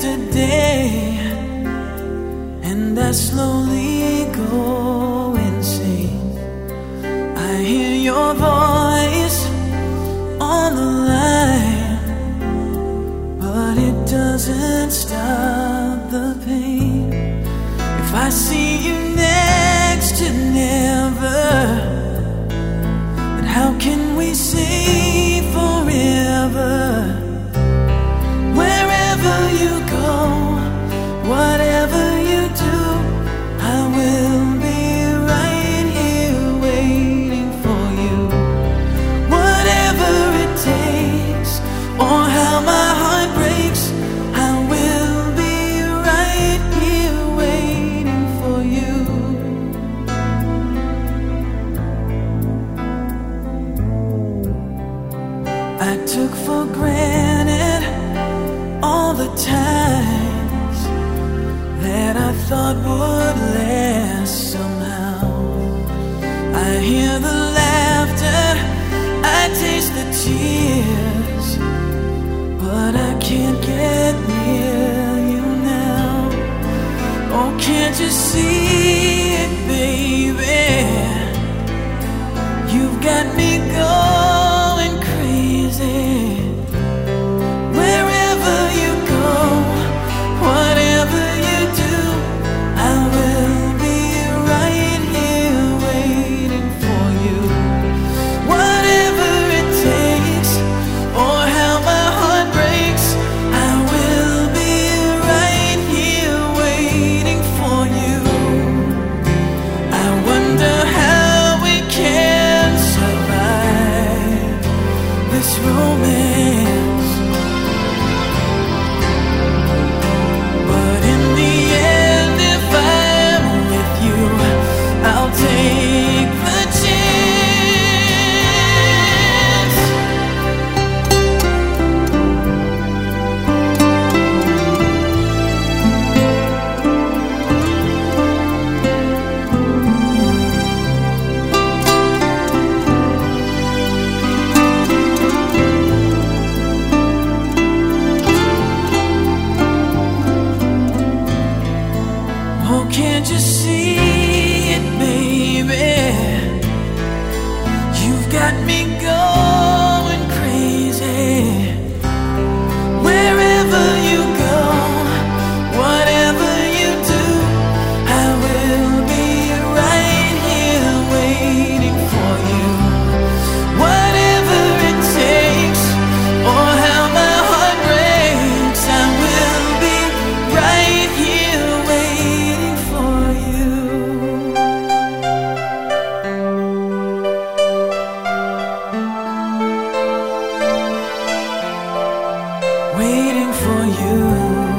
day, and I slowly go insane. I hear your voice on the line, but it doesn't stop the pain. If I see you next to never, then how can we say forever? Wherever you go, whatever you do, I will be right here waiting for you. Whatever it takes, or how my heart breaks, I will be right here waiting for you. I took for granted all the times that I thought would last somehow. I hear the laughter, I taste the tears, but I can't get near you now. Oh, can't you see it, baby? You've got me going crazy. Wherever you go, whatever you do, I will be right here waiting for you. Whatever it takes, or how my heart breaks, I will be right here waiting for you. I wonder how we can survive this romance. But in the end, if I'm with you, I'll take the chance. Oh, can't you see it, baby? You've got me going crazy. Wherever you go, whatever you do, I will be right here waiting for you. Whatever it takes, or how my heart breaks, I will be right here waiting for you. Waiting for you.